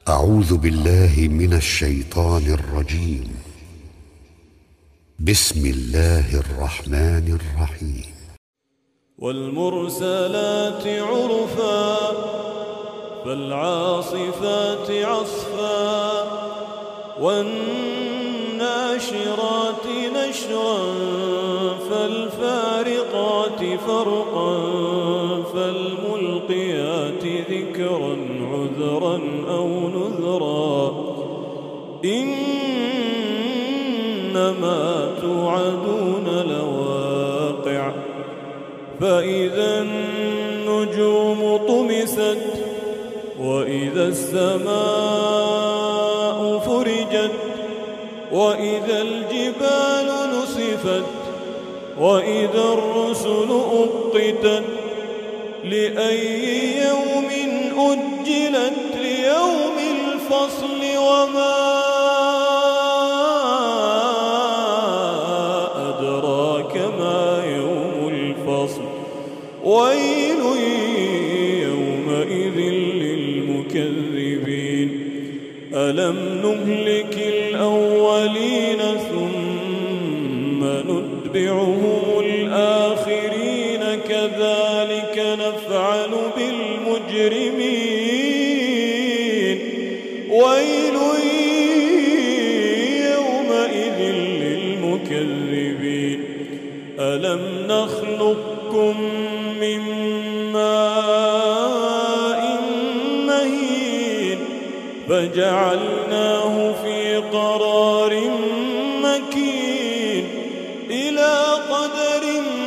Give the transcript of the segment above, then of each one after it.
أعوذ بالله من الشيطان الرجيم. بسم الله الرحمن الرحيم. والمرسلات عرفا فالعاصفات عصفا والناشرات نشرا فالفارقات فرقا فالملقيات ذكرا عذرا أو نذرا إنما توعدون لواقع فإذا النجوم طمست وإذا السماء فرجت وإذا الجبال نسفت وإذا الرسل أقتت لأي يوم أجلت ليوم الفصل وما أدراك ما يوم الفصل ويل يومئذ للمكذبين ألم نهلك الأولين ثم نتبعهم الآخرين كذلك نفعل بالمجرمين ويل يومئذ للمكذبين ألم نخلقكم من ماء مهين فجعلناه في قرار مكين إلى قدر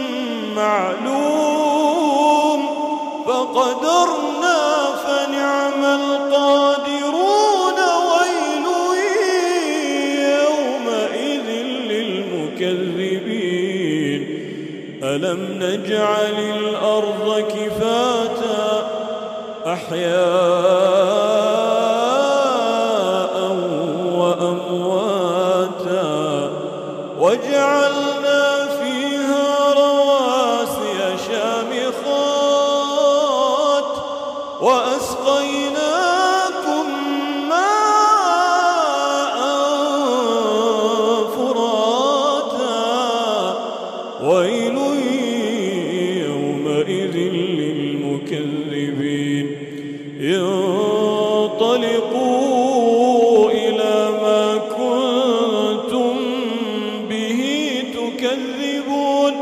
معلوم فقدرنا فنعم القادرون ويل يومئذ للمكذبين ألم نجعل الأرض كفاتا أحياء وأمواتا وجعلنا فيها رواسي شامخات وأسقيناكم ماء فراتا ويل يومئذ للمكذبين انطلقوا إلى ما كنتم به تكذبون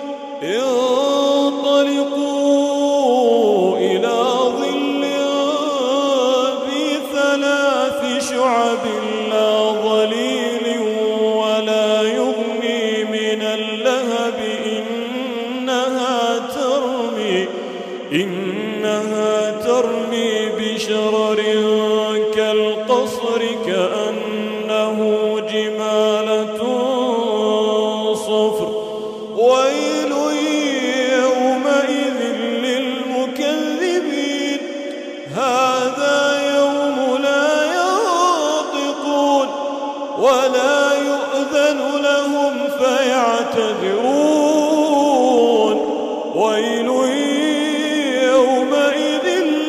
انطلقوا إلى ظل ذي ثلاث شعب لا ظليل ولا يغني من اللهب إنها ترمي بشرر كالقصر كأنه جمالة صفر ويل يومئذ للمكذبين هذا يوم لا ينطقون ولا يؤذن لهم فيعتذرون ويل يومئذ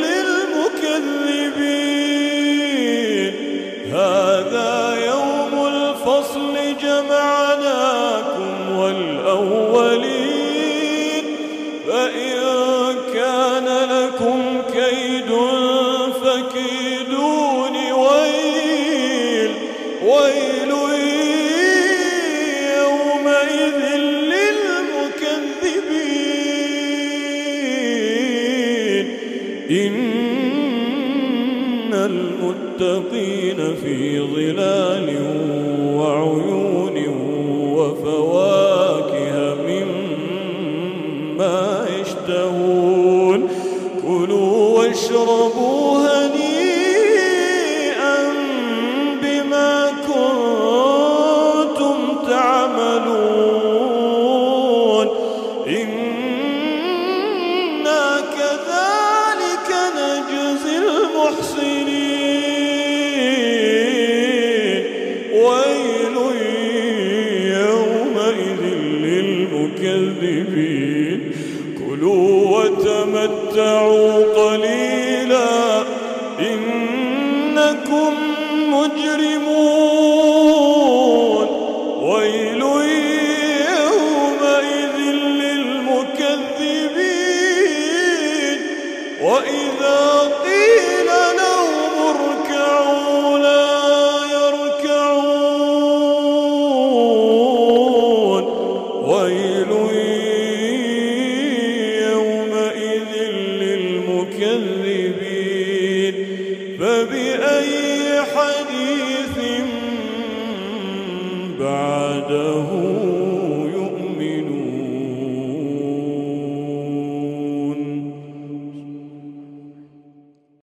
للمكذبين هذا يوم الفصل جمعناكم والأولين فإن كان لكم كيد فكيدون ويل يومئذ للمكذبين إن المتقين في ظلال وعيون وفواكه مما يشتهون كلوا واشربوا هنيئا بما كنتم تعملون إنا كذلك نجزي المحسنين ويل يومئذ للمكذبين كلوا وتمتعوا قليلا إنكم مجرمون ويل يومئذ للمكذبين وإذا قيل لهم اركعوا لا يركعون ويل يومئذ للمكذبين فبأي حديث بعده